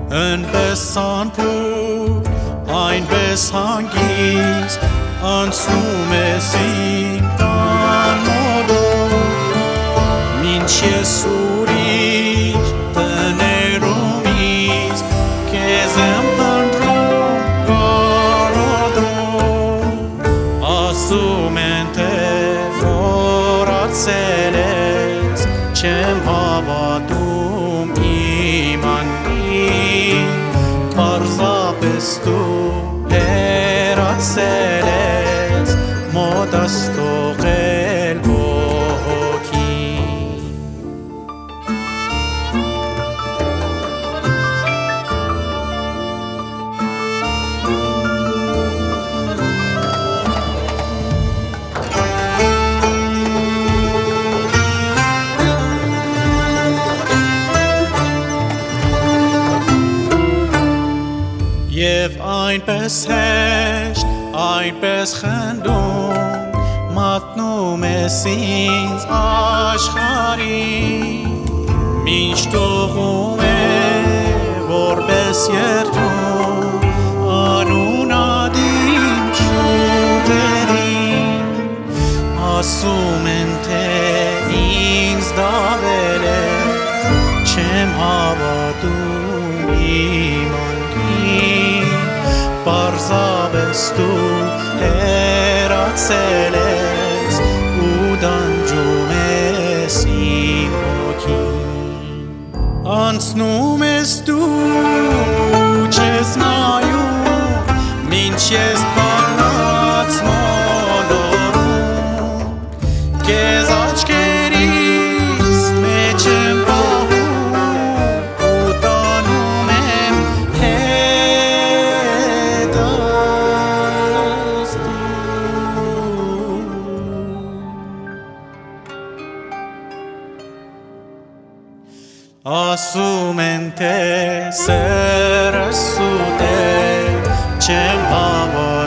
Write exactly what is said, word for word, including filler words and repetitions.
Yn besan pur, ein besangis, ansnumesim tan modo. Min chesurish tenerumis, kezem pandrum garodrum. Asumente forat seles, chem havadum imani. Parza bestu erat seles, modasto qelbo ki. Եվ այնպես հեշտ, այնպես խնդում, մատնում ես ինձ աշխարհին, մինչ տողում է որպես երդում, անունադիմ ճյուղերին, ասում են թե ինձ դավել է, չեմ հավատում իմ անկին. Պարզաբեստու հերացել ես ու դանջում ես իմ հոգին. Անցնում ես դու ու չես նայում, մինչ ես պարած մոլորում, կեզ աչքերիս մեջ եմ պահում ու տանում եմ ասում են թե սերը սուտ է, չեմ հավատում